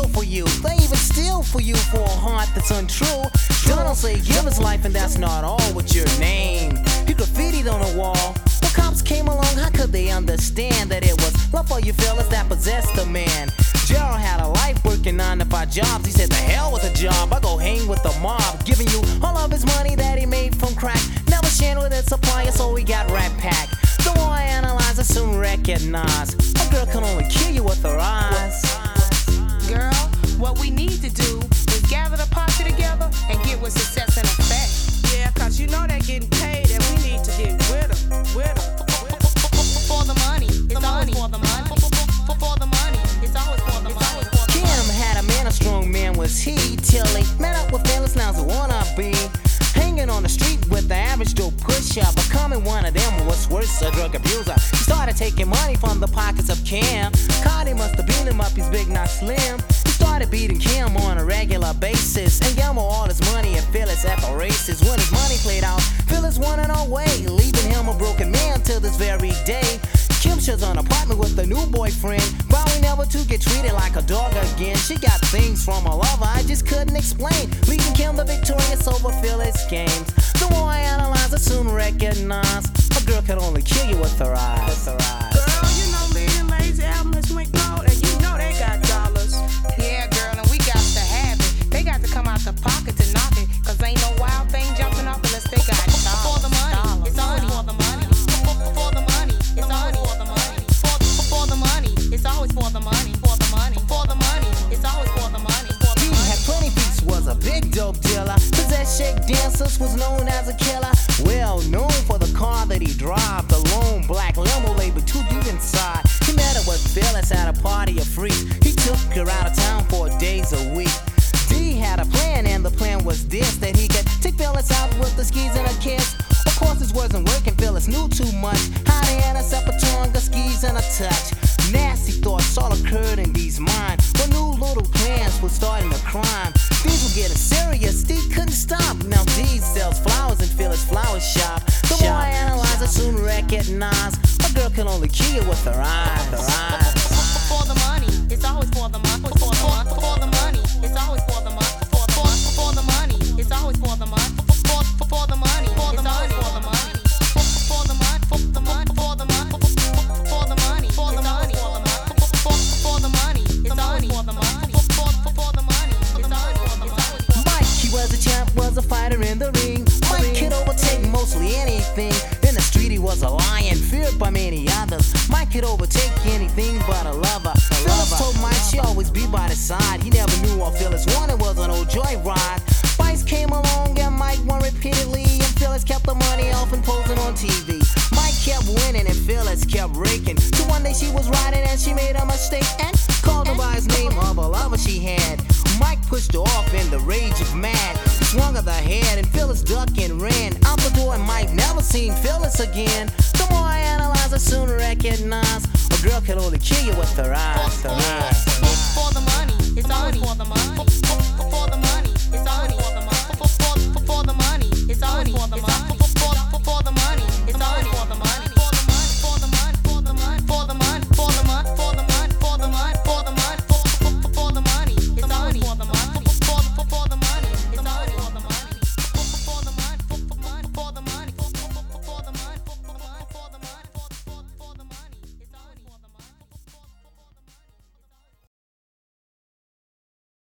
for you. They even steal for you for a heart that's untrue. Donald say give his life and that's not all with your name. He graffitied on the wall. When cops came along, how could they understand that it was love for you fellas that possessed a man? Gerald had a life working 9 to 5 jobs. He said, the hell with a job, I go hang with the mob. Giving you all of his money that he made from crack. Never shared with his supplier, so he got Rat Pack. The more I analyze, I soon recognize a girl can only kill you with her eyes. Girl, what we need to do is gather the posse together and get with success in effect. Yeah, cause you know they're getting paid and we need to get with them, For the money, it's always for the money. For the money, it's always for the money. Kim had a man, a strong man was he, till he met up with fellas now who wanna be hanging on the street with the average Joe pusher. Becoming one of them was worse, a drug abuser. He started taking money from the pockets of Kim. Cardi must have beat him up, he's big, not slim. He started beating Kim on a regular basis and gambled all his money at Phyllis at the races. When his money played out, Phyllis wanted her way, leaving him a broken man till this very day. Kim shares an apartment with a new boyfriend, vowing never to get treated like a dog again. She got things from her lover I just couldn't explain, leaving Kim the victorious over Phyllis games. The more I analyze, I soon recognize a girl can only kill you with her eyes. Girl, you know leading lazy albums went gold and you know they got dollars. Yeah, girl, and we got to have it. They got to come out the pocket to knock it, cause ain't no wild thing jumping off unless they got dollars. For the money, it's always for the money. For the money, it's always for the money. For the money, it's always for the money. For the money, for the money, it's always for the money. He had plenty beats, was a big dope dealer. Possessed shake dancers, was known as a killer. Well known for the car that he drove, the lone black limo label too deep inside. He met her with Phyllis at a party of freaks. He took her out of town 4 days a week. D had a plan and the plan was this, that he could take Phyllis out with the skis and a kiss. Of course this wasn't working, Phyllis knew too much. How to intercept a tongue, a skis and a touch. Nasty thoughts all occurred in D's mind, when new little plans were starting to crime. Things were getting serious, D couldn't stop. Now D sells flowers in Phyllis flower shop. The more I analyze, I soon recognize a girl can only kill you with her eyes. For the money, it's always for the money. For the money, it's always for the money. For the money, it's always for the money. For the money, it's always for the money. For the money, for the money, for the money, for the money, for the money, for the money, it's always for the money. For the money, it's always for the money. Mike, he was a champ, was a fighter in the ring. Mike could overtake mostly anything. In the street he was a lion, feared by many others. Mike could overtake anything but a lover. Phyllis told Mike she always be by the side. He never knew all Phyllis wanted was an old joyride. Fights came along and Mike won repeatedly, and Phyllis kept the money off and posing on TV. Mike kept winning and Phyllis kept raking, till one day she was riding and she made a mistake and called him by his name of a lover she had. Mike pushed her off in the rage of mad. He swung at the head and Phyllis ducked and ran out the door, and Mike never seen Phyllis again. The more I analyze, I soon recognize a girl can only kill you with her eyes.